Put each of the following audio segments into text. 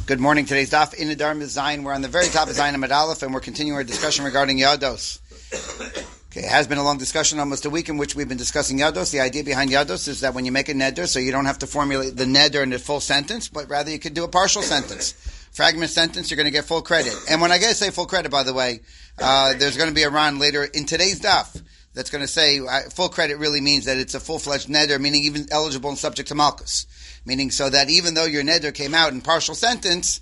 Good morning. Today's daf in the Dharm is Zayin. We're on the very top of Zayin Amud Aleph, and we're continuing our discussion regarding Yados. Okay, it has been a long discussion, almost a week, in which we've been discussing Yados. The idea behind Yados is that when you make a neder, so you don't have to formulate the neder in the full sentence, but rather you could do a partial sentence. Fragment sentence, you're going to get full credit. And when I say full credit, by the way, there's going to be a Ron later in today's daf that's going to say full credit really means that it's a full-fledged neder, meaning even eligible and subject to malchus. Meaning so that even though your neder came out in partial sentence,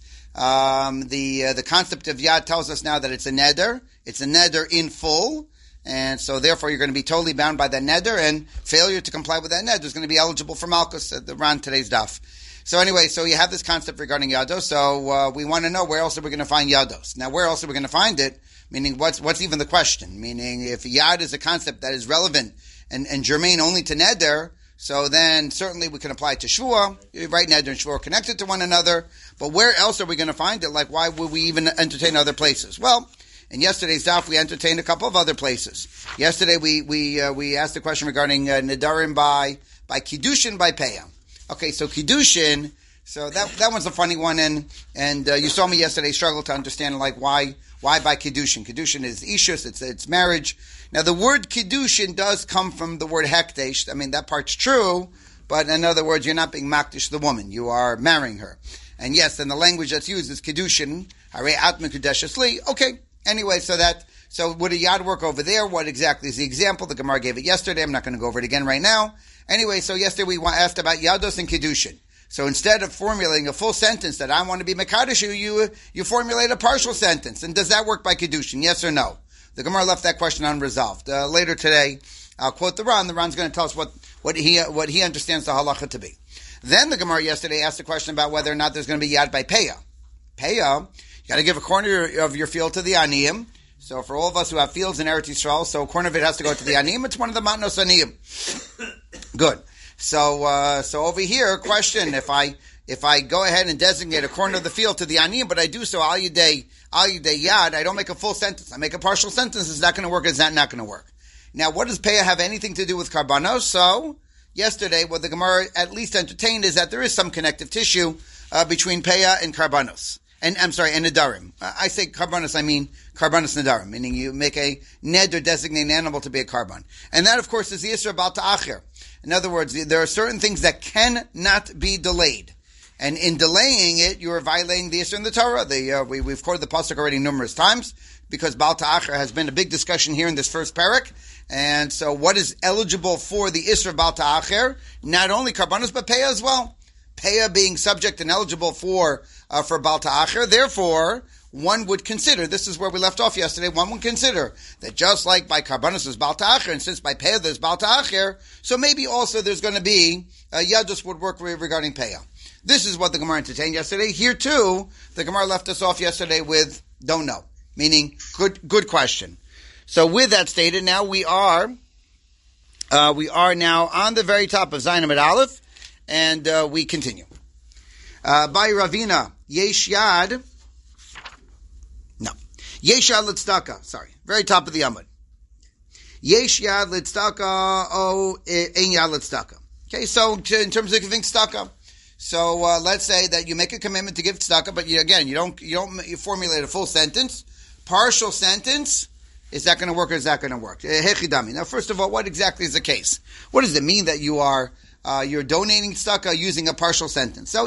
the concept of yad tells us now that it's a neder in full, and so therefore you're going to be totally bound by that neder, and failure to comply with that neder is going to be eligible for malchus at the Ron today's daf. So anyway, so you have this concept regarding yados, so we want to know where else are we going to find yados. Now where else are we going to find it? Meaning what's even the question? Meaning if yad is a concept that is relevant and germane only to neder, so then certainly we can apply it to Shvuah. Right, neder and Shvuah are connected to one another. But where else are we going to find it? Like, why would we even entertain other places? Well, in yesterday's daf, we entertained a couple of other places. Yesterday, we asked a question regarding nedarim by kiddushin by peah. Okay, so kiddushin. So that one's a funny one, and you saw me yesterday struggle to understand like why by kiddushin. Kiddushin is ishus, it's marriage. Now the word kiddushin does come from the word hekdesh. I mean that part's true, but in other words, you're not being makdish the woman, you are marrying her. And yes, then the language that's used is kiddushin. Harei atma kudeshes li. Okay. Anyway, so would a yad work over there? What exactly is the example? The Gemara gave it yesterday. I'm not going to go over it again right now. Anyway, so yesterday we asked about yados and kiddushin. So instead of formulating a full sentence that I want to be mekadosh you formulate a partial sentence. And does that work by kiddushin? Yes or no? The Gemara left that question unresolved. Later today, I'll quote the Ran. The Ran's going to tell us what he understands the halacha to be. Then the Gemara yesterday asked a question about whether or not there's going to be yad by peah. Peah, you got to give a corner of your field to the aniyim. So for all of us who have fields in Eretz Yisrael, so a corner of it has to go to the aniyim. It's one of the matnos aniyim. Good. So over here, question: If I go ahead and designate a corner of the field to the aniyim, but I do so al yidei yad, I don't make a full sentence. I make a partial sentence. Is that going to work? Is that not going to work? Now, what does peah have anything to do with karbanos? So yesterday, what the Gemara at least entertained is that there is some connective tissue between peah and karbanos. And I'm sorry, and nedarim. I say karbanos, I mean karbanos nedarim, meaning you make a ned or designate an animal to be a karban. And that, of course, is the isra bal ta'acher. In other words, there are certain things that cannot be delayed. And in delaying it, you are violating the isra in the Torah. We've quoted the pasuk already numerous times, because bal ta'acher has been a big discussion here in this first parak. And so what is eligible for the isra bal ta'acher? Not only karbanos, but peah as well. Peah being subject and eligible for bal ta'acher. Therefore, one would consider, this is where we left off yesterday, one would consider that just like by karbanos there's bal ta'acher, and since by peah there's bal ta'acher, so maybe also there's going to be, yadus would work regarding peah. This is what the Gemara entertained yesterday. Here too, the Gemara left us off yesterday with don't know, meaning good question. So with that stated, now we are now on the very top of Zayin Amud Aleph, and we continue. By Ravina, Yesh Yad. No. Yesh Yad L'Tzedakah. Sorry. Very top of the Amud. Yesh Yad L'Tzedakah, Ein Yad L'Tzedakah. Okay, so in terms of giving tzedakah, so let's say that you make a commitment to give tzedakah, but you formulate a full sentence, partial sentence. Is that going to work or is that going to work? Hechidami. Now, first of all, what exactly is the case? What does it mean that you're donating tzedakah using a partial sentence? So,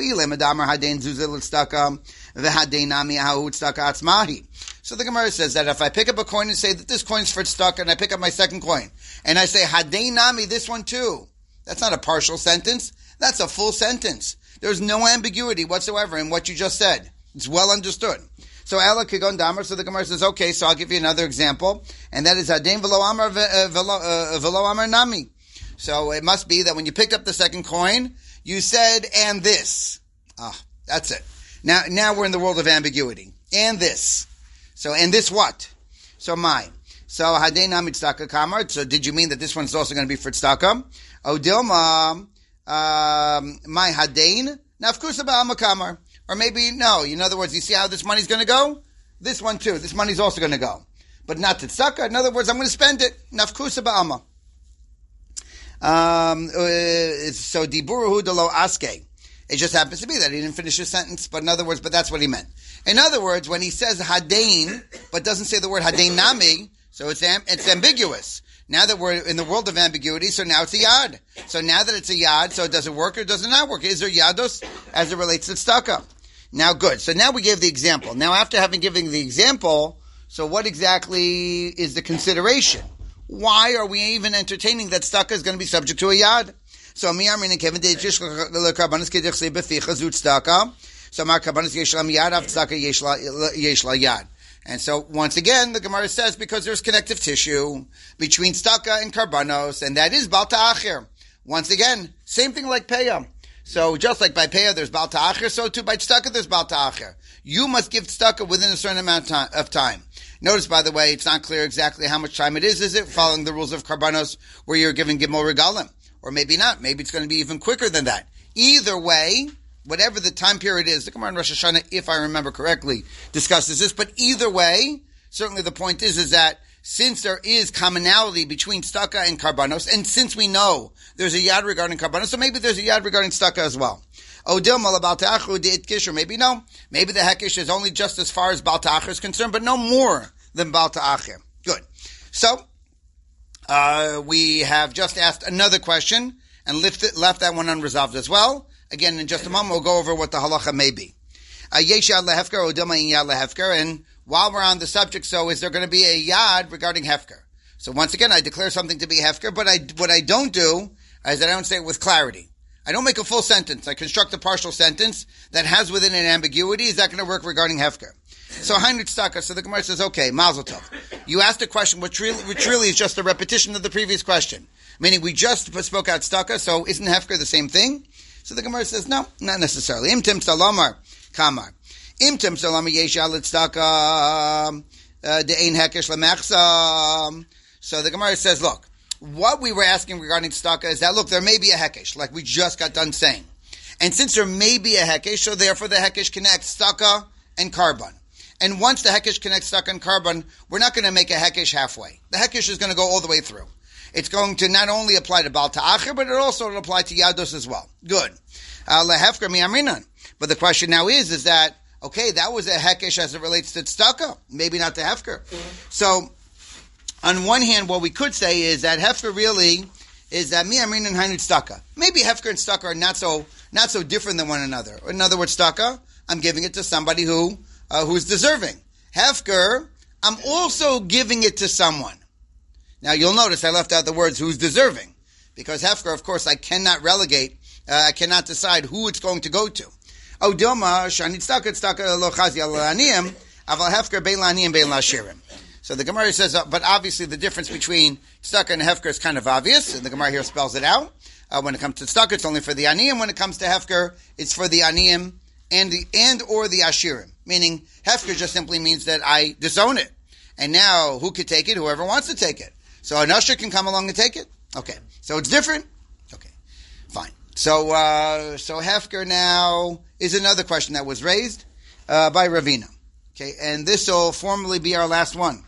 so the Gemara says that if I pick up a coin and say that this coin is for tzedakah, and I pick up my second coin, and I say, Hadei Nami, this one too, that's not a partial sentence. That's a full sentence. There's no ambiguity whatsoever in what you just said. It's well understood. So Ela Kigon Damar, so the Gemara says, okay, so I'll give you another example, and that is Hadein Velo Amar Velo Amar Nami. So it must be that when you picked up the second coin, you said, and this. That's it. Now we're in the world of ambiguity. And this. So, and this what? So mine. So Hadein Nami Tzedakah Kamar, so did you mean that this one's also going to be for tzedakah? Odilma, my Hadein, Nafkusa Ba'ama Kamar. Or maybe no. In other words, you see how this money's going to go? This one too. This money's also going to go. But not to tzedakah. In other words, I'm going to spend it. Nafkusa ba'ama. So diburuhu de lo aske. It just happens to be that he didn't finish his sentence, but in other words, but that's what he meant. In other words, when he says hadain, but doesn't say the word hadain nami, so it's ambiguous. Now that we're in the world of ambiguity, so now it's a yad. So now that it's a yad, so does it work or does it not work? Is there yados as it relates to tzedakah? Now good. So now we gave the example. Now after having given the example, so what exactly is the consideration? Why are we even entertaining that tzedakah is going to be subject to a yad? So mi armin and Kevin did jish lekarbanos kedich se beficha zut tzedakah. So mar karbanos yesh lam yad av tzedakah yesh la yad. And so once again, the Gemara says because there's connective tissue between tzedakah and karbanos, and that is bal ta'achir. Once again, same thing like payah. So just like by payah there's bal ta'achir, so too by tzedakah there's bal ta'achir. You must give tzedakah within a certain amount of time. Notice, by the way, it's not clear exactly how much time it is. Is it following the rules of karbanos where you're giving gimel regalim? Or maybe not. Maybe it's going to be even quicker than that. Either way, whatever the time period is, the Gemara in Rosh Hashanah, if I remember correctly, discusses this. But either way, certainly the point is that since there is commonality between tzedakah and karbanos, and since we know there's a yad regarding karbanos, so maybe there's a yad regarding tzedakah as well. Odil malabal ta'achru de'it or maybe no. Maybe the hekish is only just as far as bal ta'achir is concerned, but no more than bal ta'achir. Good. So, we have just asked another question and left that one unresolved as well. Again, in just a moment, we'll go over what the halacha may be. Yesh yad lehefker, odil ma'in yad lehefker, and while we're on the subject, so is there going to be a yad regarding hefker? So once again, I declare something to be hefker, but what I don't do is that I don't say it with clarity. I don't make a full sentence. I construct a partial sentence that has within it an ambiguity. Is that going to work regarding hefker? So Heinrich Tzedakah, so the Gemara says, okay, Mazel Tov. You asked a question which really is just a repetition of the previous question. Meaning we just spoke out Tzedakah, so isn't hefker the same thing? So the Gemara says, no, not necessarily. Imtim salamar, kamar. Imtim salamar yesh al tzedakah de'ein hekesh lemechsa. So the Gemara says, look, what we were asking regarding tzedakah is that, look, there may be a hekesh, like we just got done saying. And since there may be a hekesh, so therefore the hekesh connects tzedakah and karban. And once the hekesh connects tzedakah and karban, we're not going to make a hekesh halfway. The hekesh is going to go all the way through. It's going to not only apply to bal ta'achir, but it also will apply to yados as well. Good. Lehefker mi amrinan. But the question now is that, okay, that was a hekesh as it relates to tzedakah, maybe not to hefker. So, on one hand, what we could say is that hefker really is that mi amrinan hainu tzedakah. Maybe hefker and tzedakah are not so different than one another. In other words, tzedakah, I'm giving it to somebody who's deserving. Hefker, I'm also giving it to someone. Now, you'll notice I left out the words who's deserving. Because hefker, of course, I cannot relegate, I cannot decide who it's going to go to. Oh, Dilma, shani tzedakah lo chazi al la'aniyim, aval hefker bein la'aniyim bein la'ashirim. So the Gemara says, but obviously the difference between tzedakah and hefker is kind of obvious, and the Gemara here spells it out. When it comes to tzedakah, it's only for the aniyim. When it comes to hefker, it's for the aniyim and or the ashirim. Meaning, hefker just simply means that I disown it. And now, who could take it? Whoever wants to take it. So an usher can come along and take it? Okay. So it's different? Okay. Fine. So hefker now is another question that was raised by Ravina. Okay, and this will formally be our last one.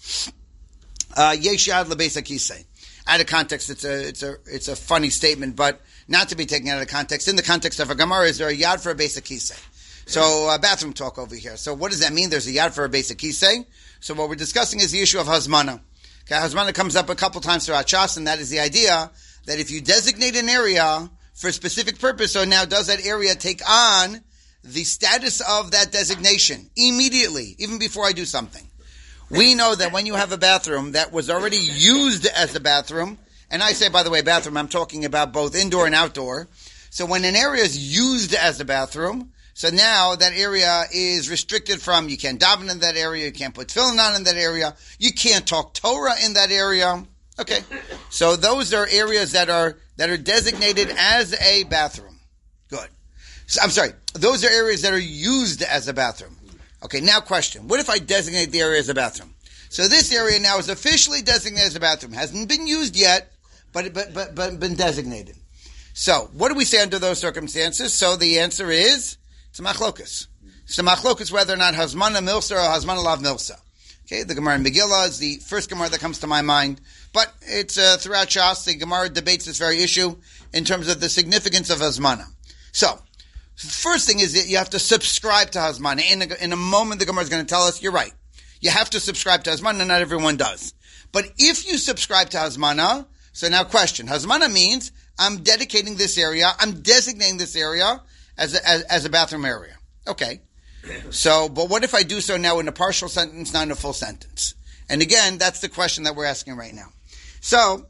Yesh yad lebeis hakisei. Out of context, it's a funny statement, but not to be taken out of context. In the context of a Gemara, is there a yad for a beis hakisei? So bathroom talk over here. So what does that mean? There's a yad for a beis hakisei. So what we're discussing is the issue of hazmana. Okay, hazmana comes up a couple times throughout Shas, and that is the idea that if you designate an area for a specific purpose, so now does that area take on the status of that designation immediately, even before I do something? We know that when you have a bathroom that was already used as a bathroom, and I say, by the way, bathroom, I'm talking about both indoor and outdoor. So when an area is used as a bathroom, so now that area is restricted from, you can't daven in that area, you can't put tefillin on in that area, you can't talk Torah in that area. Okay. So those are areas that are designated as a bathroom. Good. So, I'm sorry. Those are areas that are used as a bathroom. Okay, now question. What if I designate the area as a bathroom? So this area now is officially designated as a bathroom. Hasn't been used yet, but been designated. So, what do we say under those circumstances? So the answer is, it's a machlokus. It's a machlokus whether or not hazmana milsa or hazmana lav milsa. Okay, the Gemara in Megillah is the first Gemara that comes to my mind. But it's throughout Shas, the Gemara debates this very issue in terms of the significance of hazmana. So, First thing is that you have to subscribe to Hazmana. In a moment, the Gemara is going to tell us, you're right. You have to subscribe to Hazmana, not everyone does. But if you subscribe to Hazmana, so now question, Hazmana means I'm dedicating this area, I'm designating this area as a bathroom area. Okay. So, but what if I do so now in a partial sentence, not in a full sentence? And again, that's the question that we're asking right now. So,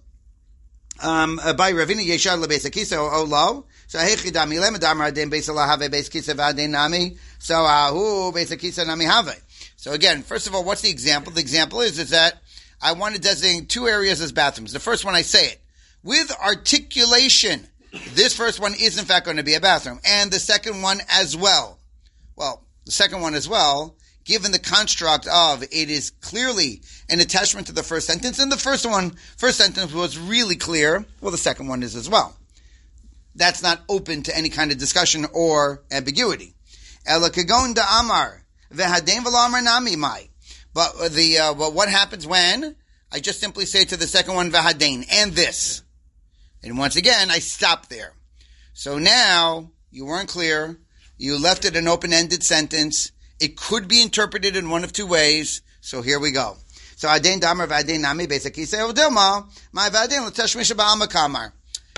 by Ravina Yeshad LeBeis Akisa O Lo. So Hechidami Lemadamar Adin Beis Allah Have Beis Kisa V'Adin Nami. So Ahu Beis Akisa Nami Have. So again, first of all, what's the example? The example is that I want to designate two areas as bathrooms. The first one, I say it with articulation. This first one is in fact going to be a bathroom, and the second one as well. Well, the second one as well, given the construct of it is clearly an attachment to the first sentence, and the first sentence was really clear. Well, the second one is as well. That's not open to any kind of discussion or ambiguity. Ela kagon da amar v'hadein v'lo amar nami mai. But but what happens when I just simply say to the second one v'hadein and this, and once again I stop there. So now you weren't clear. You left it an open-ended sentence. It could be interpreted in one of two ways. So here we go. So hadein da amar v'hadein nami basically say odilma my v'hadein l'tashmish ba'ama kamar.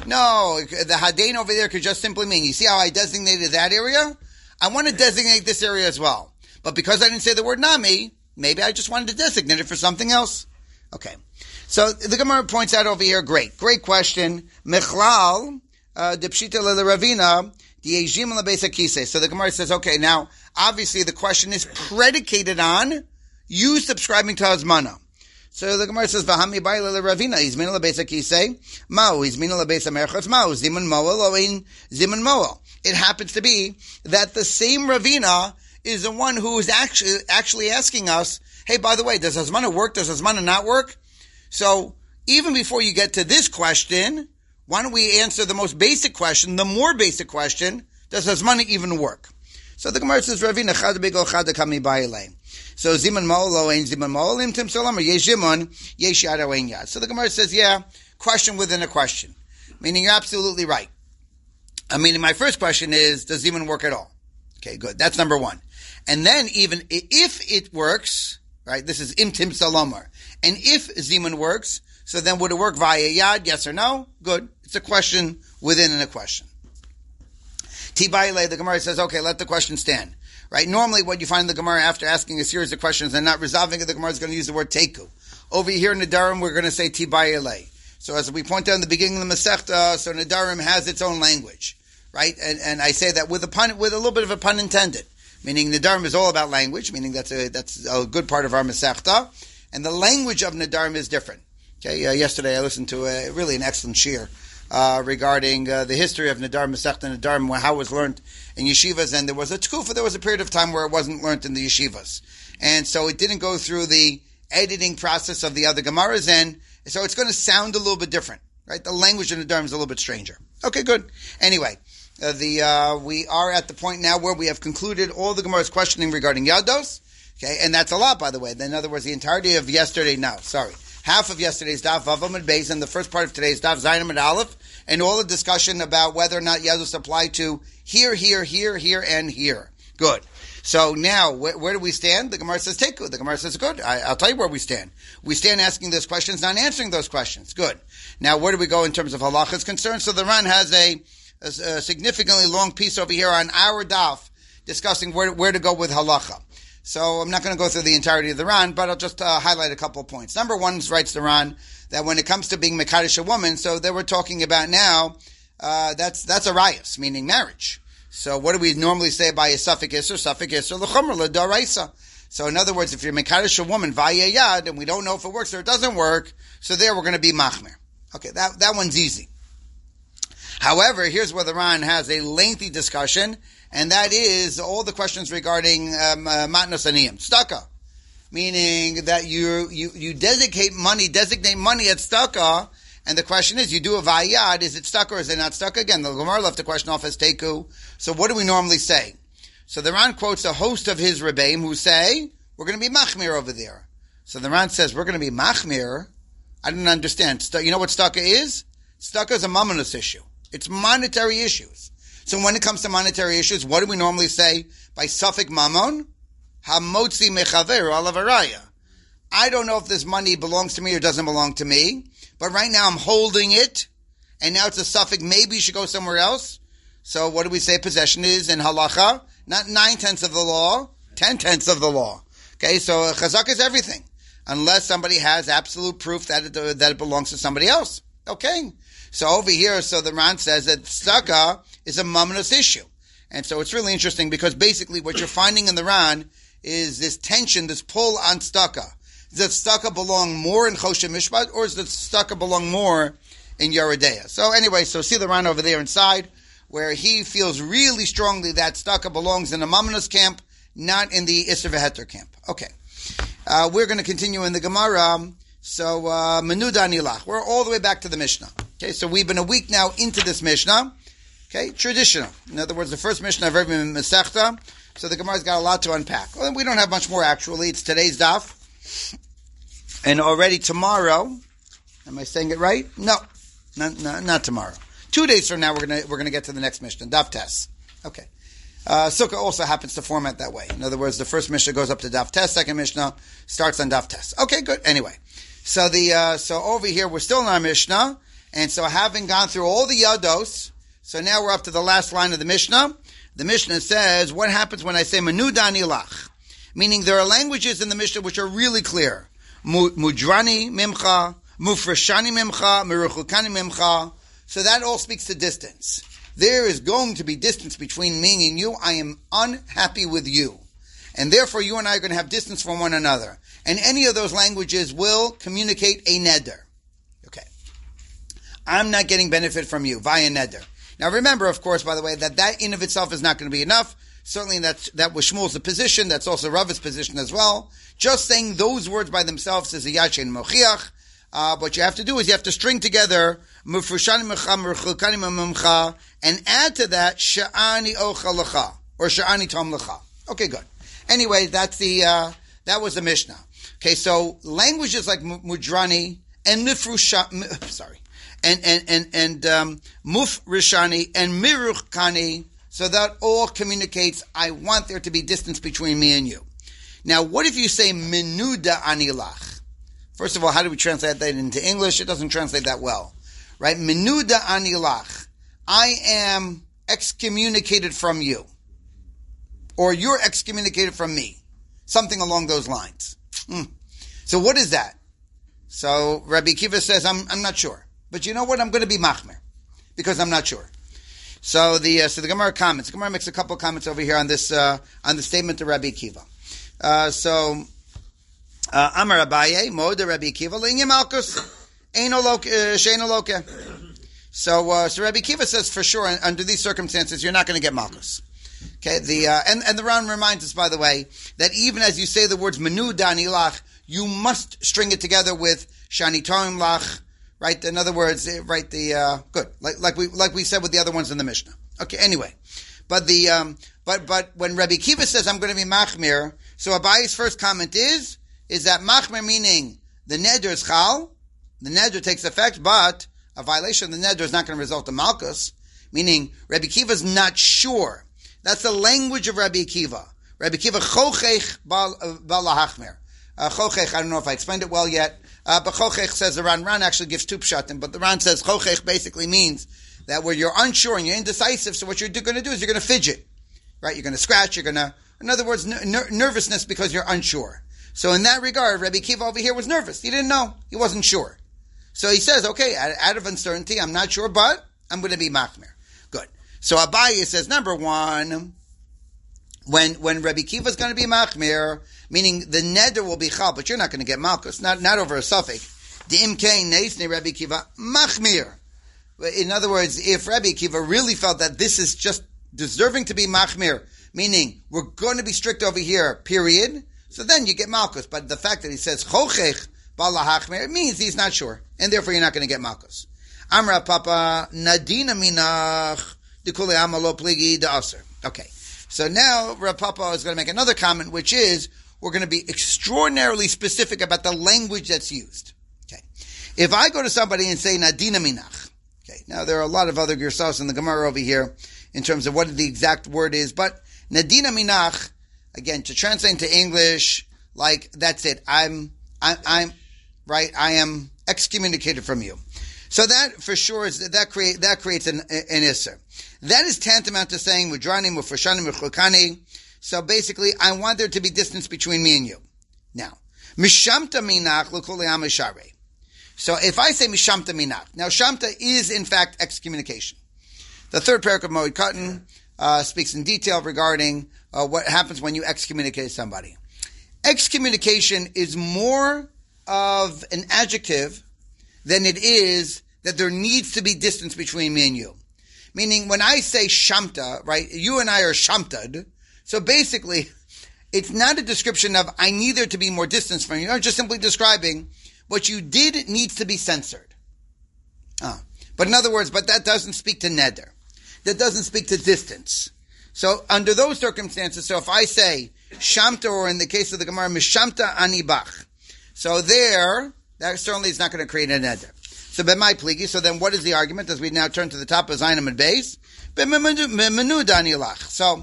No, the hadein over there could just simply mean, you see how I designated that area? I want to designate this area as well. But because I didn't say the word nami, maybe I just wanted to designate it for something else. Okay. So the Gemara points out over here, great question. Mechlal, depshita le'ravina, di'ejim le'beis hakisei. So the Gemara says, okay, now, obviously the question is predicated on you subscribing to Hazmana. So the Gemara says, "V'hami bai le'ravina izmin le'beis hakisei ma'u izmin le'beis hamerchos ma'u zimun moel oin zimun moel." It happens to be that the same Ravina is the one who is actually asking us, "Hey, by the way, does Hazmana work? Does Hazmana not work?" So even before you get to this question, why don't we answer the most basic question, the more basic question: does Hazmana even work? So the Gemara says, "Ravina chad bigol chad kami bai le." So zimun mo'olo ein zimun mo'olim tim solam yesh zimun yesh yad ein yad. So the Gemara says, yeah, question within a question, meaning you're absolutely right. Meaning my first question is, does zimun work at all? Okay, good. That's number one. And then even if it works, right? This is im tim salomar. And if zimun works, so then would it work via yad? Yes or no? Good. It's a question within a question. Tibayle, the Gemara says, okay, let the question stand. Right? Normally what you find in the Gemara after asking a series of questions and not resolving it, the Gemara is going to use the word teku. Over here in Nedarim, we're going to say Tibayele. So as we point out in the beginning of the Masechta, so Nedarim has its own language. Right? And I say that with a little bit of a pun intended. Meaning Nedarim is all about language, meaning that's a good part of our Masechta. And the language of Nedarim is different. Okay, yesterday I listened to really an excellent shir regarding the history of Nedarim, Masechta Nedarim, how it was learned in yeshivas, and there was a period of time where it wasn't learned in the yeshivas. And so it didn't go through the editing process of the other Gemaras, and so it's going to sound a little bit different, right? The language in Nedarim is a little bit stranger. Okay, good. Anyway, we are at the point now where we have concluded all the Gemara's questioning regarding Yados, okay, and that's a lot, by the way. In other words, the entirety of half of yesterday's Daf Vav Amud Beis, and the first part of today's Daf Zayin Amud Aleph, and all the discussion about whether or not Yados apply to here, and here. Good. So now, where do we stand? The Gemara says Teku. The Gemara says good. I'll tell you where we stand. We stand asking those questions, not answering those questions. Good. Now, where do we go in terms of halacha is concerned? So the Ran has a significantly long piece over here on our Daf discussing where to go with halacha. So I'm not going to go through the entirety of the Ran, but I'll just highlight a couple of points. Number one, writes the Ran, that when it comes to being Mekadesh a woman, so that we're talking about now, that's a rayas, meaning marriage. So what do we normally say by a Safek Isser, l'chumra l'daraisa. So in other words, if you're Mekadesh a woman via yad, and we don't know if it works or it doesn't work, so there we're going to be machmer. Okay, that one's easy. However, here's where the Ran has a lengthy discussion, and that is all the questions regarding matnos aniyim, tzedakah, meaning that you designate money at tzedakah, and the question is, you do a vayad, is it tzedakah or is it not tzedakah? Again, the Gemara left the question off as teku. So what do we normally say? So the Ran quotes a host of his rebbeim who say, we're going to be machmir over there. So the Ran says, we're going to be machmir. I didn't understand. You know what tzedakah is? Tzedakah is a mamonus issue. It's monetary issues. So when it comes to monetary issues, what do we normally say by suffix mamon? Hamotzi mechaveru alav haraya. I don't know if this money belongs to me or doesn't belong to me, but right now I'm holding it, and now it's a suffix. Maybe you should go somewhere else. So what do we say possession is in halacha? Not 9/10 of the law, 10/10 of the law. Okay, so chazak is everything, unless somebody has absolute proof that it belongs to somebody else. Okay, so over here, so the Ran says that tzedakah is a mamonus issue, and so it's really interesting because basically what you're finding in the Ran is this tension, this pull on tzedakah. Does tzedakah belong more in Choshen Mishpat, or does the tzedakah belong more in Yeridea? So anyway, so see the Ran over there inside, where he feels really strongly that tzedakah belongs in the Mamonus camp, not in the Isser V'Heter camp. Okay. We're going to continue in the Gemara. So, Menuda Nilach. We're all the way back to the Mishnah. Okay, so we've been a week now into this Mishnah. Okay, traditional. In other words, the first Mishnah of every Masechta. So the Gemara's got a lot to unpack. Well, we don't have much more actually. It's today's daf. And already tomorrow, am I saying it right? No, not tomorrow. 2 days from now, we're gonna get to the next Mishnah, Daf Tes. Okay. Sukkah also happens to format that way. In other words, the first Mishnah goes up to Daf Tes, second Mishnah starts on Daf Tes. Okay, good. Anyway, so so over here we're still in our Mishnah, and so having gone through all the Yados, so now we're up to the last line of the Mishnah. The Mishnah says, what happens when I say Menuda Nilach? Meaning there are languages in the Mishnah which are really clear. Mudrani mimcha, mufreshani mimcha, meruchukani mimcha. So that all speaks to distance. There is going to be distance between me and you. I am unhappy with you. And therefore you and I are going to have distance from one another. And any of those languages will communicate a neder. Okay. I'm not getting benefit from you via neder. Now remember, of course, by the way, that in of itself is not going to be enough. Certainly that was Shmuel's position. That's also Rav's position as well. Just saying those words by themselves is a yashin mochiach. What you have to do is you have to string together mufrushani mecha, merchukani memcha, and add to that sha'ani ocha lecha or sha'ani tom lecha. Okay, good. Anyway, that was the Mishnah. Okay, so languages like mudrani and and mufrishani and miruchkani. So that all communicates, I want there to be distance between me and you. Now, what if you say menuda anilach? First of all, how do we translate that into English? It doesn't translate that well. Right? Menuda anilach. I am excommunicated from you. Or you're excommunicated from me. Something along those lines. So what is that? So Rabbi Akiva says, I'm not sure. But you know what? I'm going to be machmer. Because I'm not sure. So the Gemara comments. The Gemara makes a couple of comments over here on this on the statement of Rabbi Akiva. Amar Abaye, Moda Rabbi Akiva, Linya Malkus, Sheino Loke. So Rabbi Akiva says for sure, under these circumstances, you're not going to get Malkus. Okay, and the Ran reminds us, by the way, that even as you say the words Menu Dani Lach, you must string it together with Shani Toim Lach. Right, in other words, right, good, like we said with the other ones in the Mishnah. Okay, anyway, but but when Rabbi Akiva says I'm going to be machmir, so Abayi's first comment is that machmir meaning the neder is chal, the neder takes effect, but a violation of the neder is not going to result in malchus, meaning Rabbi Akiva is not sure. That's the language of Rabbi Akiva. Rabbi Akiva chochech bal lahachmir. Chochech, I don't know if I explained it well yet. But Chochech says the Ran actually gives two pshatim, but the Ran says Chochech basically means that where you're unsure and you're indecisive, so what you're going to do is you're going to fidget, right? You're going to scratch, you're going to, in other words, nervousness because you're unsure. So in that regard, Rabbi Akiva over here was nervous. He didn't know. He wasn't sure. So he says, okay, out of uncertainty, I'm not sure, but I'm going to be machmir. Good. So Abaye says, number one, when Rabbi Akiva is going to be machmir, meaning the neder will be chal, but you're not going to get malchus, not over a suffix. D'imkein neisne Rabbi Akiva machmir. In other words, if Rabbi Akiva really felt that this is just deserving to be machmir, meaning we're going to be strict over here, period, so then you get malchus. But the fact that he says chochech bal lahachmir, it means he's not sure, and therefore you're not going to get malchus. Amra papa nadina minach dekule amalo pligi da'aser. Okay. So now Rav Papa is going to make another comment, which is we're going to be extraordinarily specific about the language that's used. Okay, if I go to somebody and say Nadina Minach, okay, now there are a lot of other girsas in the Gemara over here in terms of what the exact word is. But Nadina Minach, again, to translate into English, like, that's it. I'm right. I am excommunicated from you. So that for sure is that creates an isser. That is tantamount to saying mudrani mufrashani mechukani. So basically, I want there to be distance between me and you. Now, mishamta minach l'kuli amishare. So if I say mishamta minach, now shamta is in fact excommunication. The third parak of Moed Katan speaks in detail regarding what happens when you excommunicate somebody. Excommunication is more of an adjective than it is that there needs to be distance between me and you. Meaning, when I say shamta, right, you and I are shamtad, so basically, it's not a description of, I need there to be more distance from you. I'm just simply describing what you did needs to be censored. But in other words, but that doesn't speak to neder. That doesn't speak to distance. So under those circumstances, so if I say shamta, or in the case of the Gemara, mishamta anibach, so there, that certainly is not going to create a neder. So b'mai pligi, so then what is the argument as we now turn to the top of Zainam and base? B'menuda anilach.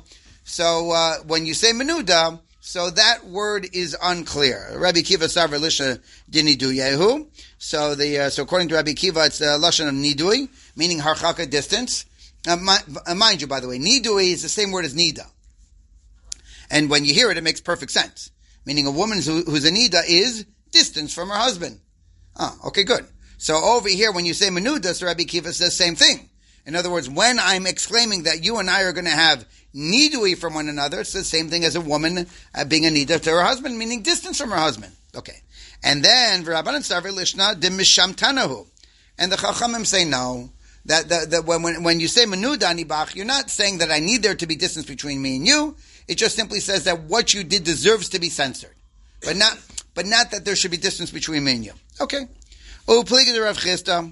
So when you say menuda, so that word is unclear. Rabbi Kiva Savar Lisha Dinidu Yehu. So according to Rabbi Kiva, it's the lashon of nidui, meaning harchaka, distance. Mind you, by the way, nidui is the same word as nida. And when you hear it, it makes perfect sense. Meaning a woman who's a nida is distance from her husband. Okay, good. So over here, when you say menuda, so Rabbi Kiva says the same thing. In other words, when I'm exclaiming that you and I are going to have nidui from one another, it's the same thing as a woman being a nida to her husband, meaning distance from her husband. Okay. And then, v'Rabbanan Sarvei Lishna de mishamtanahu. And the Chachamim say no. That when you say menuda anibach, you're not saying that I need there to be distance between me and you. It just simply says that what you did deserves to be censored. But not that there should be distance between me and you. Okay. Upligi de Rav Chisda.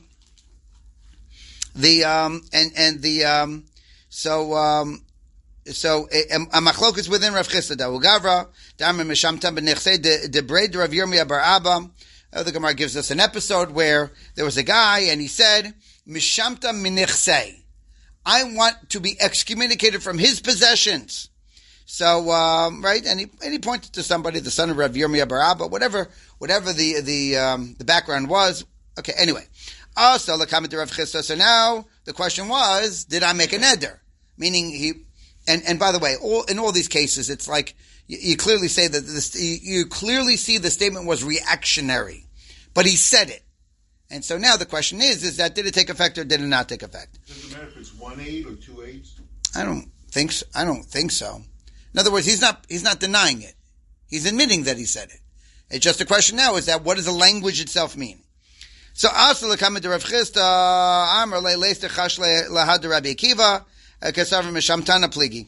So a machlok is within Rav Chisda. Ugavra Damar Mishamtam B'Nechsei de Braid Rav Yirmiyah Bar Abba. The Gemara gives us an episode where there was a guy and he said, Mishamtam Minechsei. I want to be excommunicated from his possessions. So, right, and he pointed to somebody, the son of Rav Yirmiyah Bar Abba, whatever the background was. Okay, anyway. Also, so now the question was, did I make a neder? Meaning and by the way, in all these cases, it's like you clearly say that you clearly see the statement was reactionary, but he said it, and so now the question is that did it take effect or did it not take effect? Does it matter if it's 1/8 or 2/8? I don't think so. In other words, he's not denying it. He's admitting that he said it. It's just a question now is that what does the language itself mean? So also the comment to Rav Chisda, Amar le'leiste chashle lahad Rabbi Akiva, kasav mishamtana pligi.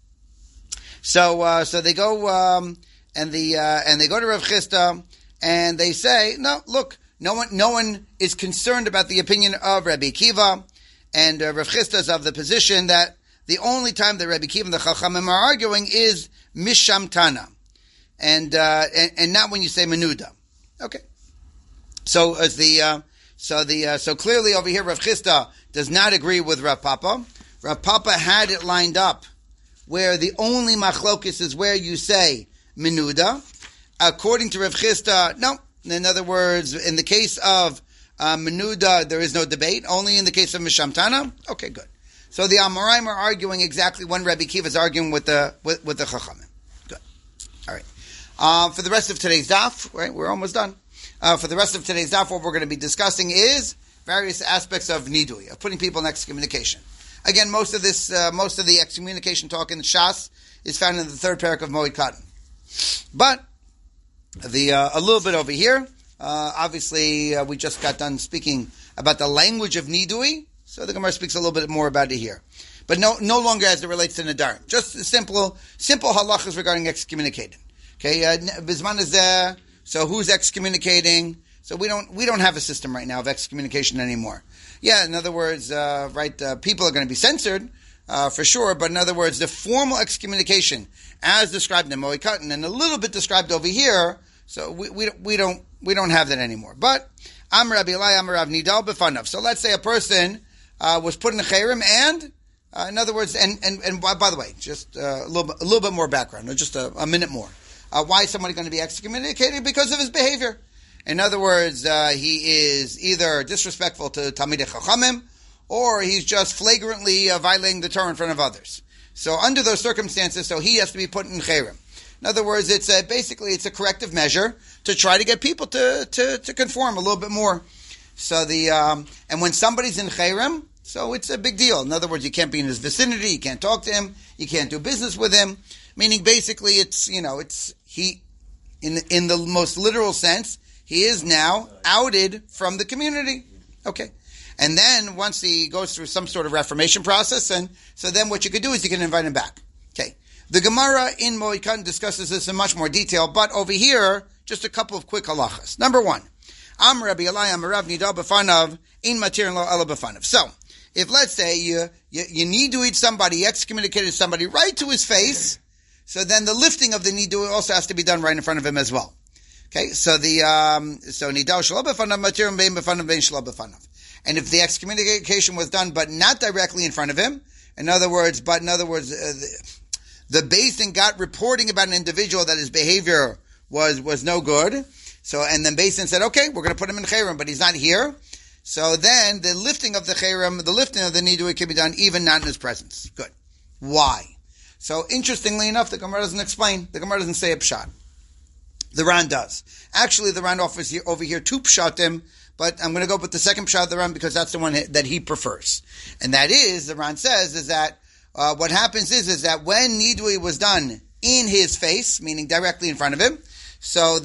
So they go and they go to Rav Chisda and they say, no, look, no one is concerned about the opinion of Rabbi Akiva, and Rav Chisda is of the position that the only time that Rabbi Akiva and the Chachamim are arguing is mishamtana, and not when you say menuda. Okay. So clearly over here, Rav Chisda does not agree with Rav Papa. Rav Papa had it lined up where the only machlokis is where you say menuda. According to Rav Chisda, no. In other words, in the case of menuda, there is no debate. Only in the case of mishamtana. Okay, good. So the Amoraim are arguing exactly when Rabbi Akiva is arguing with the Chachamim. Good. All right. For the rest of today's daf, right, we're almost done. For the rest of today's daf, what we're going to be discussing is various aspects of nidui, of putting people in excommunication. Again, most of the excommunication talk in the Shas is found in the third parak of Moed Katan. But a little bit over here, obviously, we just got done speaking about the language of nidui, so the Gemara speaks a little bit more about it here. But no longer as it relates to Nadarim. Just simple halachas regarding excommunicated. Okay, Bizman is there. So who's excommunicating? So we don't have a system right now of excommunication anymore. Yeah, in other words, people are going to be censored for sure. But in other words, the formal excommunication, as described in Moed Katan and a little bit described over here, so we don't have that anymore. But Am Rabbi Eli, Am Rav Nidal b'fanav. So let's say a person was put in a chayrim and In other words, and by the way, just a little bit more background, or just a minute more. Why is somebody going to be excommunicated? Because of his behavior. In other words, he is either disrespectful to Talmidei Chachamim, or he's just flagrantly violating the Torah in front of others. So under those circumstances, so he has to be put in Cherem. In other words, it's basically a corrective measure to try to get people to conform a little bit more. So and when somebody's in Cherem, so it's a big deal. In other words, you can't be in his vicinity, you can't talk to him, you can't do business with him. Meaning, basically, it's he, in the most literal sense, he is now outed from the community. Okay. And then once he goes through some sort of reformation process, and so then what you could do is you can invite him back. Okay. The Gemara in Moekan discusses this in much more detail, but over here, just a couple of quick halachas. Number one, Am Rabbi Elai Amarav Nida B'fanav in Matir Lo Ela B'fanav. So, if let's say you need to eat somebody, excommunicated somebody right to his face, so then the lifting of the nidui also has to be done right in front of him as well. Okay, so so nidau shelo b'fanav matir bein b'fanav bein shelo b'fanav. And if the excommunication was done, but not directly in front of him, in other words, the Beis Din got reporting about an individual that his behavior was no good. So, and then Beis Din said, okay, we're going to put him in Cherem, but he's not here. So then the lifting of the Cherem, the lifting of the nidui can be done even not in his presence. Good. Why? So interestingly enough, the Gemara doesn't explain. The Gemara doesn't say a pshat. The Ran does. Actually, the Ran offers over here two pshatim, but I'm going to go with the second pshat of the Ran because that's the one that he prefers. And that is, the Ran says, is that what happens is that when nidui was done in his face, meaning directly in front of him, so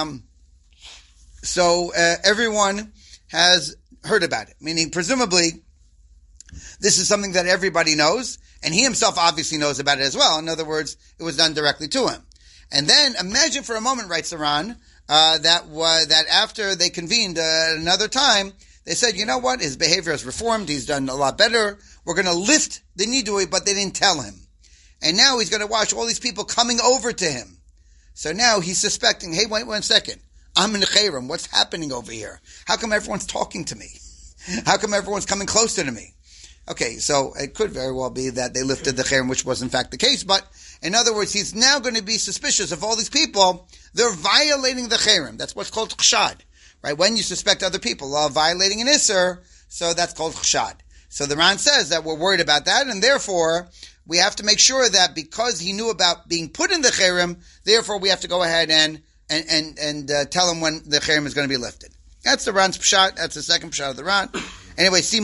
everyone has heard about it. Meaning, presumably, this is something that everybody knows, and he himself obviously knows about it as well. In other words, it was done directly to him. And then, imagine for a moment, writes the Ran, that after they convened another time, they said, you know what, his behavior has reformed, he's done a lot better, we're going to lift the nidui, but they didn't tell him. And now he's going to watch all these people coming over to him. So now he's suspecting, hey, wait 1 second, I'm in the Cherem, what's happening over here? How come everyone's talking to me? How come everyone's coming closer to me? Okay, so it could very well be that they lifted the Cherem, which was in fact the case, but in other words, he's now going to be suspicious of all these people. They're violating the Cherem. That's what's called chshad, right? When you suspect other people of violating an Isser, so that's called chshad. So the Ran says that we're worried about that, and therefore we have to make sure that because he knew about being put in the Cherem, therefore we have to go ahead and tell him when the Cherem is going to be lifted. That's the Ran's pshat. That's the second pshat of the Ran. Anyway, see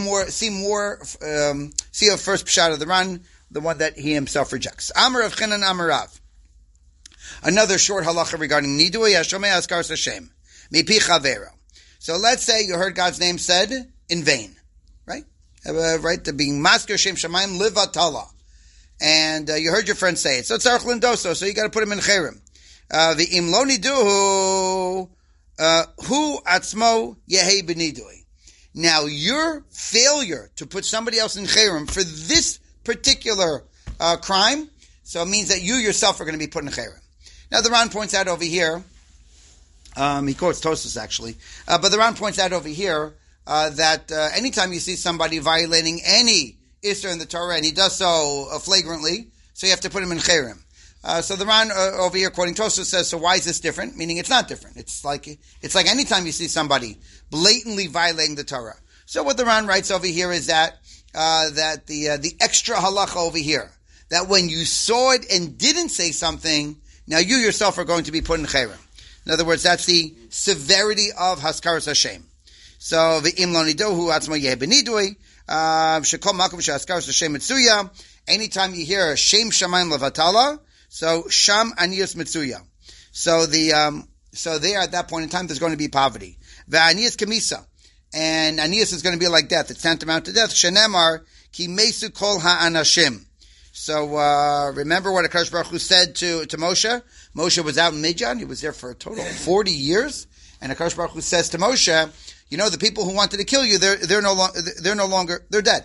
a first pshat of the Ran, the one that he himself rejects. Amar of Chinan Amarav. Another short halacha regarding nidui hashomei askaras Hashem mipi chavero. So let's say you heard God's name said in vain, right? Right, to being masker shem shamayim livatala, and you heard your friend say it. So tzarich lindoso, so you got to put him in cherem. V'im lo niduhu hu atzmo yehei b'nidui. Now your failure to put somebody else in cherem for this particular crime, so it means that you yourself are going to be put in cherem. Now the Ran points out over here, he quotes Tosfos actually, but the Ran points out over here that anytime you see somebody violating any Isser in the Torah, and he does so flagrantly, so you have to put him in cherem. So the Ran over here quoting Tosfos says, so why is this different? Meaning it's not different. It's like anytime you see somebody blatantly violating the Torah. So what the Ran writes over here is that the extra halacha over here, that when you saw it and didn't say something, now you yourself are going to be put in cherem. In other words, that's the severity of haskaras Hashem. So v'im lo nidohu atzmo yeh b'nidui shekol makom shehaskaras Hashem mitzuya. Anytime you hear shem shamayim levatala, so sham aniyas mitzuya. So there at that point in time there's going to be poverty. Ve'aniyas kamisa, and aniyas is going to be like death. It's tantamount to death. Shenemar ki mesu kol ha'anashim. So remember what HaKadosh Baruch Hu said to Moshe? Moshe was out in Midian. He was there for a total of 40 years. And HaKadosh Baruch Hu says to Moshe, you know, the people who wanted to kill you, they're no longer dead.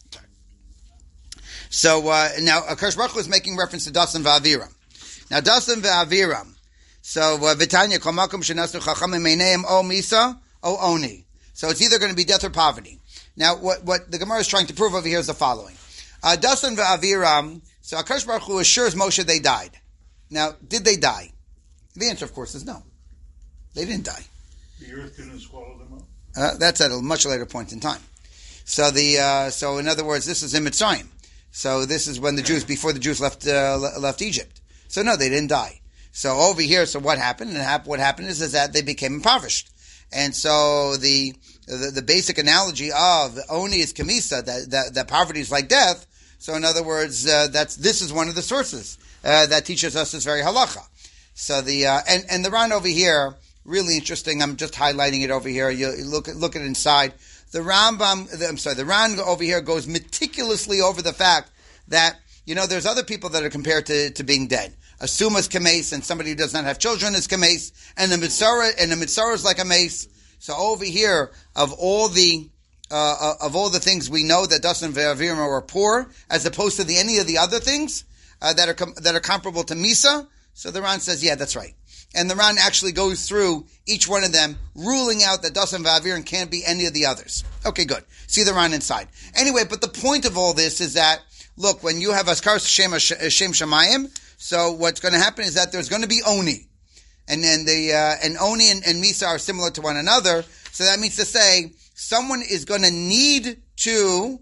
So now HaKadosh Baruch Hu is making reference to Dasan v'Aviram. Now Dasan v'Aviram. So Vitanya kol makom shenasu chachamim meineim o misa o oni. So it's either going to be death or poverty. Now what the Gemara is trying to prove over here is the following. Dasan ve'aviram. So HaKadosh Baruch Hu assures Moshe they died. Now, did they die? The answer, of course, is no. They didn't die. The earth didn't swallow them up? That's at a much later point in time. So so in other words, this is in Mitzrayim. So this is when before the Jews left Egypt. So no, they didn't die. So over here, so what happened? What happened is that they became impoverished. And so the basic analogy of Oni is Kamisa, that poverty is like death. So in other words, this is one of the sources that teaches us this very halacha. So and the Ran over here, really interesting. I'm just highlighting it over here. You look at it inside. The Ran over here goes meticulously over the fact that, there's other people that are compared to being dead. A suma is kames, and somebody who does not have children is kames, and the mitzvah is like a mace. So over here, of all the things we know that Dasan ve'aviram are poor, as opposed to any of the other things that are comparable to Misa. So the Ran says, yeah, that's right. And the Ran actually goes through each one of them, ruling out that Dasan ve'aviram can't be any of the others. Okay, good. See the Ran inside. Anyway, but the point of all this is that, look, when you have Askar Shem Shamayim, so what's going to happen is that there's going to be Oni. And then and Oni and Misa are similar to one another. So that means to say, someone is going to need to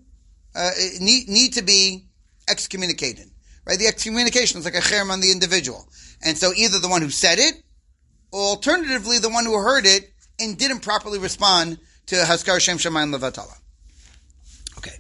be excommunicated. Right? The excommunication is like a cherem on the individual. And so either the one who said it, or alternatively the one who heard it and didn't properly respond to Haskar Shem Shamayim Levatala. Okay.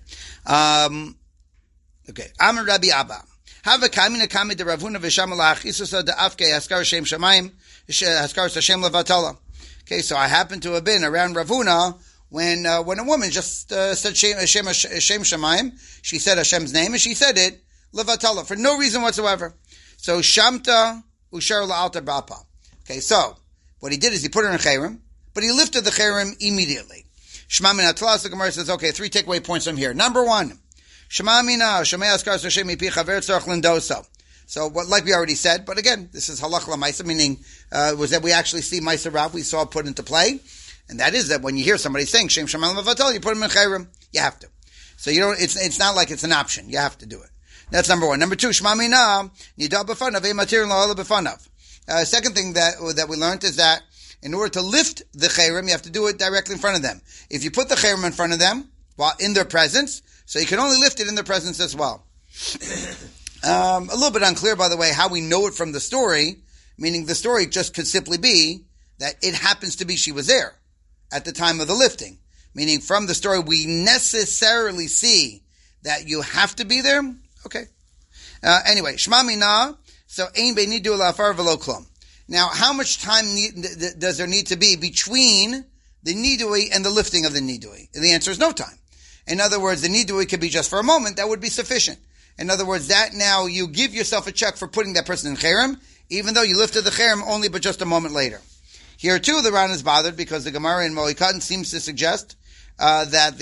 Amar Rabbi Abba. Hava kamina kami de Ravuna v'shamalach isusa de afke Haskar Shem Shamayim Haskar Shem Levatala. Okay, so I happened to have been around Ravuna when a woman just said Shem Shamayim. She said Hashem's name and she said it Levatala for no reason whatsoever. So Shamta Ushar La'alta Bapa. Okay, so what he did is he put her in cherem, but he lifted the cherem immediately. Shema Min Atlas, the Gemara says, okay, 3 takeaway points from here. Number 1, Shema Mina Shemei Askar Hashem Mipi Chaver Tzarach Lindoso. So, like we already said, but again, this is halach la'maisa, meaning was that we actually see Maisa Rav, we saw it put into play, and that is that when you hear somebody saying Shem Shamayim Levatal, you put them in cherem. You have to. So it's not like it's an option. You have to do it. That's number 1. Number 2, Shema Mina Nida B'fanav Matir La'ala B'fanav. Second thing that we learned is that in order to lift the cherem, you have to do it directly in front of them. If you put the cherem in front of them, while in their presence, so you can only lift it in their presence as well. A little bit unclear, by the way, how we know it from the story, meaning the story just could simply be that it happens to be she was there at the time of the lifting. Meaning from the story, we necessarily see that you have to be there. Okay. Anyway, Shema Mina, so Ein Beinidu La'afar V'lo Klom. Now, how much time does there need to be between the nidui and the lifting of the nidui? And the answer is no time. In other words, the nidui could be just for a moment. That would be sufficient. In other words, that now you give yourself a check for putting that person in cherem, even though you lifted the cherem only but just a moment later. Here too, the Ran is bothered because the Gemara in Moikatan seems to suggest that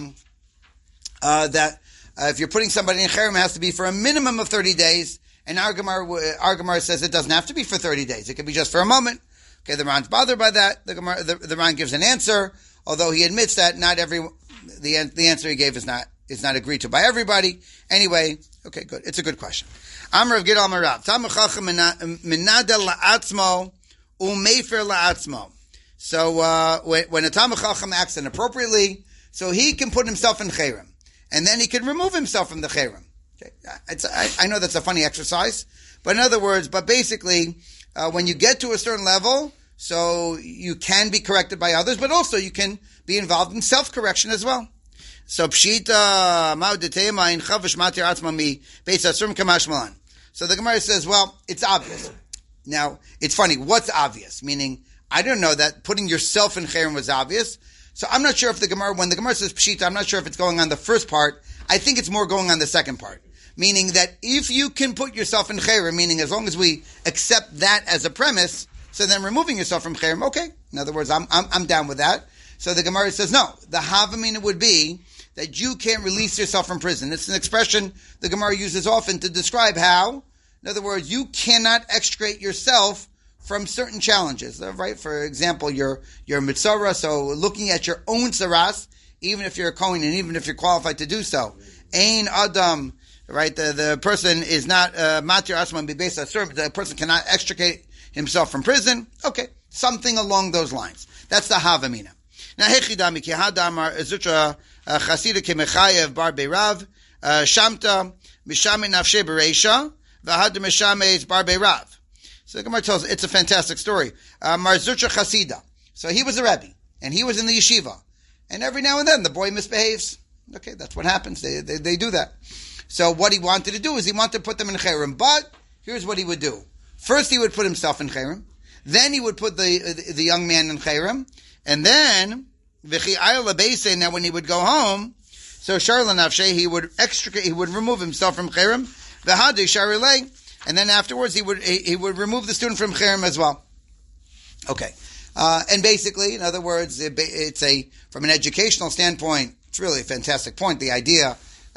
if you're putting somebody in cherem, it has to be for a minimum of 30 days. And our Gemara says it doesn't have to be for 30 days. It could be just for a moment. Okay, the Ran's bothered by that. The Ran gives an answer, although he admits that not the answer he gave is not agreed to by everybody. Anyway, okay, good. It's a good question. Amar of Gidal Marav. Tamachacham minada la'atzmo u'mefer la'atzmo. So when a Tamachacham acts inappropriately, so he can put himself in cherem, and then he can remove himself from the cherem. Okay, I know that's a funny exercise, but in other words, basically, when you get to a certain level, so you can be corrected by others, but also you can be involved in self-correction as well. So pshita ma'udetema in chavish matir atzma mi beis asurim kamashmalan. So the Gemara says, well, it's obvious. Now, it's funny. What's obvious? Meaning, I don't know that putting yourself in cherem was obvious. So I'm not sure if when the Gemara says pshita, I'm not sure if it's going on the first part. I think it's more going on the second part. Meaning that if you can put yourself in cherem, meaning as long as we accept that as a premise, so then removing yourself from cherem, okay. In other words, I'm down with that. So the Gemara says, no, the havamina would be that you can't release yourself from prison. It's an expression the Gemara uses often to describe how, in other words, you cannot extricate yourself from certain challenges, right? For example, your mitzvah, so looking at your own saras, even if you're a Kohen and even if you're qualified to do so, Ein Adam, right? The person is not matir asman b'beis asur. The person cannot extricate himself from prison. Okay, something along those lines. That's the havamina. Now, hechidami ki hadamar zutra chasida kemechayev bar beirav shamta mishame nafshe bereisha v'had mishame bar beirav. So the Gemara tells it's a fantastic story. Mar zutra chasida. So he was a rebbe and he was in the yeshiva, and every now and then the boy misbehaves. Okay, that's what happens. They do that. So what he wanted to do is he wanted to put them in cherem. But here's what he would do. First he would put himself in cherem. Then he would put the young man in cherem. And then, now when he would go home, so Sharla Nafshe, he would remove himself from cherem. V'hadi Sharilei. And then afterwards he would remove the student from cherem as well. Okay. And basically, in other words, it's from an educational standpoint, it's really a fantastic point. The idea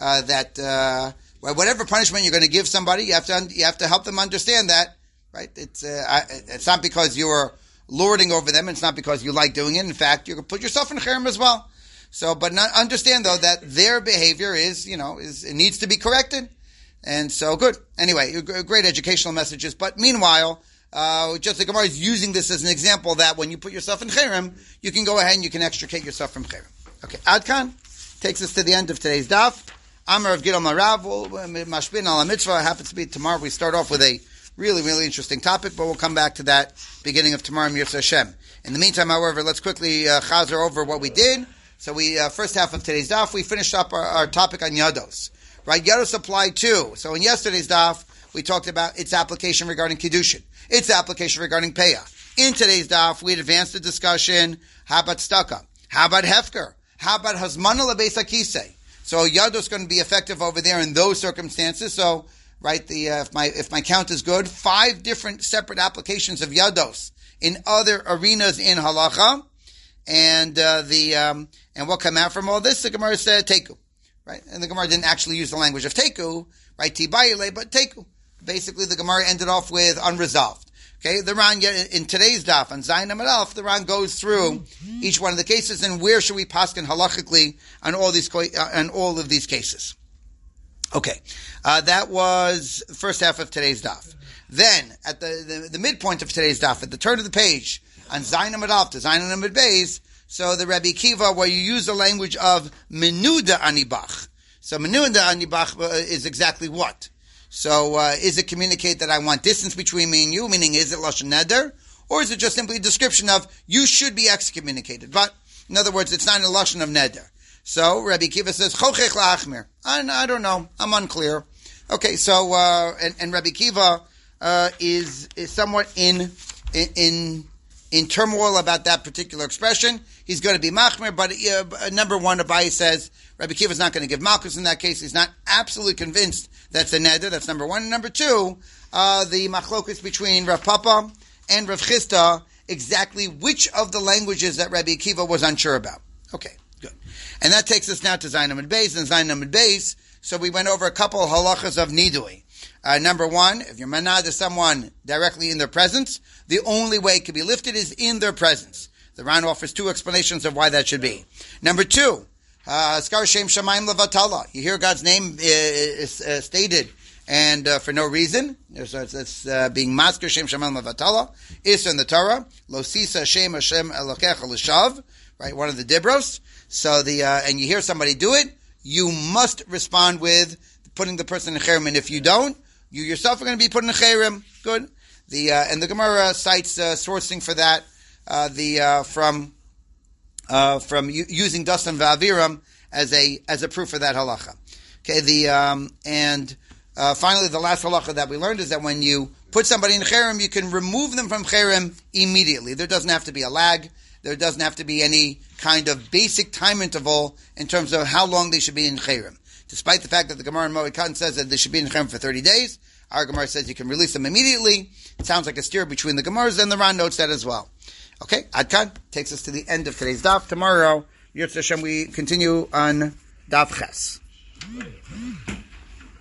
that whatever punishment you're going to give somebody, you have to help them understand that, right? It's not because you're lording over them. It's not because you like doing it. In fact, you can put yourself in cherem as well. So, but understand though that their behavior it needs to be corrected. And so, good. Anyway, great educational messages. But meanwhile, just the Gemara is using this as an example that when you put yourself in cherem, you can go ahead and you can extricate yourself from cherem. Okay, Adkan takes us to the end of today's daf. Amar of Gidal Marav, Mashbin al Mitzvah. Happens to be tomorrow. We start off with a really, really interesting topic, but we'll come back to that beginning of tomorrow, Mirza Hashem. In the meantime, however, let's quickly chazer over what we did. So first half of today's daf, we finished up our topic on Yados. Right, Yados apply too. So in yesterday's daf, we talked about its application regarding Kiddushin, its application regarding Peah. In today's daf, we advanced the discussion, how about Staka? How about Hefker? How about Hazmana Lebeis HaKisei? So Yados is going to be effective over there in those circumstances. So, right, if my count is good, 5 different separate applications of Yados in other arenas in Halacha, and what came out from all this, the Gemara said Teku, right? And the Gemara didn't actually use the language of Teku, right? Tibayile, but Teku. Basically, the Gemara ended off with unresolved. Okay, the Ran in today's daf on Zayin Amud Aleph, the Ran goes through each one of the cases and where should we paskin halachically on all of these cases. Okay, that was the first half of today's daf. Then at the midpoint of today's daf, at the turn of the page on Zayin Amud Aleph to Zayin Amud Beis, so the Rabbi Kiva where you use the language of menuda anibach. So menuda anibach is exactly what? So, is it communicate that I want distance between me and you? Meaning, is it lashon neder, or is it just simply a description of you should be excommunicated? But in other words, it's not a lashon of neder. So Rabbi Kiva says chochech la'achmir. I don't know. I'm unclear. Okay, so and Rabbi Kiva is somewhat in turmoil about that particular expression. He's going to be machmir, but number one, Abaye says Rabbi Kiva is not going to give malchus in that case. He's not absolutely convinced that's a neder. That's number one. And number two, the machlokus between Rav Papa and Rav Chisda, exactly which of the languages that Rabbi Kiva was unsure about. Okay, good. And that takes us now to Zayin Amud Beis. And Zayin Amud Beis, so we went over a couple of halachas of nidui. Number one, if you're manad to someone directly in their presence, the only way it can be lifted is in their presence. The Ran offers 2 explanations of why that should be. Number 2, Skar Shem Shamayim Levatala. You hear God's name is stated, and for no reason. So it's being Masker Shem Shamayim Levatala. Is in the Torah. Lo Sisa Shem Hashem Elokecha L'Shav. Right, one of the Dibros. So and you hear somebody do it, you must respond with putting the person in cherem, and if you don't, you yourself are going to be put in cherem. Good. And the Gemara cites sourcing for that. From using Dasan Va'aviram as a proof for that halacha. Okay, finally the last halacha that we learned is that when you put somebody in cherem, you can remove them from cherem immediately. There doesn't have to be a lag. There doesn't have to be any kind of basic time interval in terms of how long they should be in cherem. Despite the fact that the Gemara in Moed Katan says that they should be in cherem for 30 days, our Gemara says you can release them immediately. It sounds like a steer between the Gemaras, and the Ran notes that as well. Okay, Adkan takes us to the end of today's daf. Tomorrow, Yirtzeh Hashem, we continue on Daf Ches.